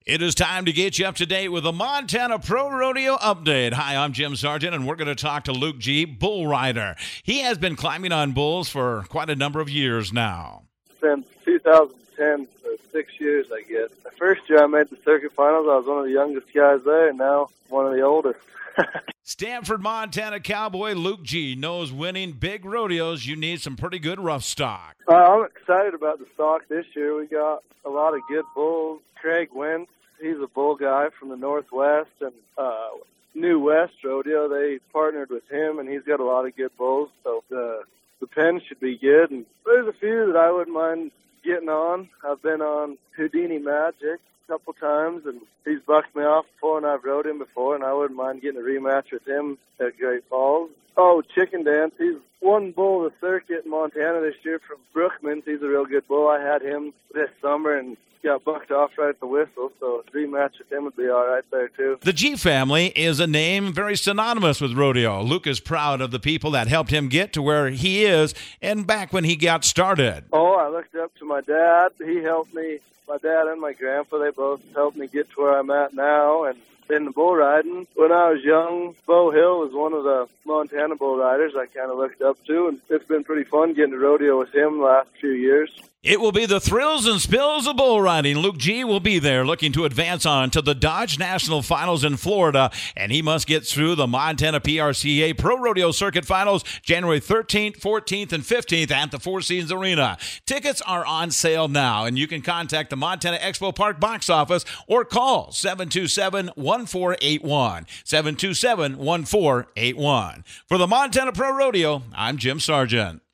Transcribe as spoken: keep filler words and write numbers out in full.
It is time to get you up to date with the Montana Pro Rodeo Update. Hi, I'm Jim Sargent, and we're going to talk to Luke G., bull rider. He has been climbing on bulls for quite a number of years now. Since two thousand ten, so six years, I guess. The first year I made the circuit finals, I was one of the youngest guys there, and now one of the oldest. Stanford, Montana cowboy Luke G. knows winning big rodeos, you need some pretty good rough stock. Uh, I'm excited about the stock this year. We got a lot of good bulls. Craig Wentz, he's a bull guy from the Northwest, and uh, New West Rodeo, they partnered with him, and he's got a lot of good bulls, so the, the pen should be good. And there's a few that I wouldn't mind getting on. I've been on Houdini Magic a couple times, and he's bucked me off before, and I've rode him before, and I wouldn't mind getting a rematch with him at Great Falls. Oh, Chicken Dance, he's won bull of the circuit in Montana this year from Brookmans. He's a real good bull. I had him this summer and got bucked off right at the whistle, so a rematch with him would be all right there, too. The G family is a name very synonymous with rodeo. Luke is proud of the people that helped him get to where he is and back when he got started. Oh, I looked up to my dad. He helped me. My dad and my grandpa, they both helped me get to where I'm at now. And in the bull riding, when I was young, Bo Hill was one of the Montana bull riders I kind of looked up to, and it's been pretty fun getting to rodeo with him the last few years. It will be the thrills and spills of bull riding. Luke G. will be there looking to advance on to the Dodge National Finals in Florida, and he must get through the Montana P R C A Pro Rodeo Circuit Finals January thirteenth, fourteenth, and fifteenth at the Four Seasons Arena. Tickets are on sale now, and you can contact the Montana Expo Park box office or call seven two seven, one four eight one, seven two seven, one four eight one. For the Montana Pro Rodeo, I'm Jim Sargent.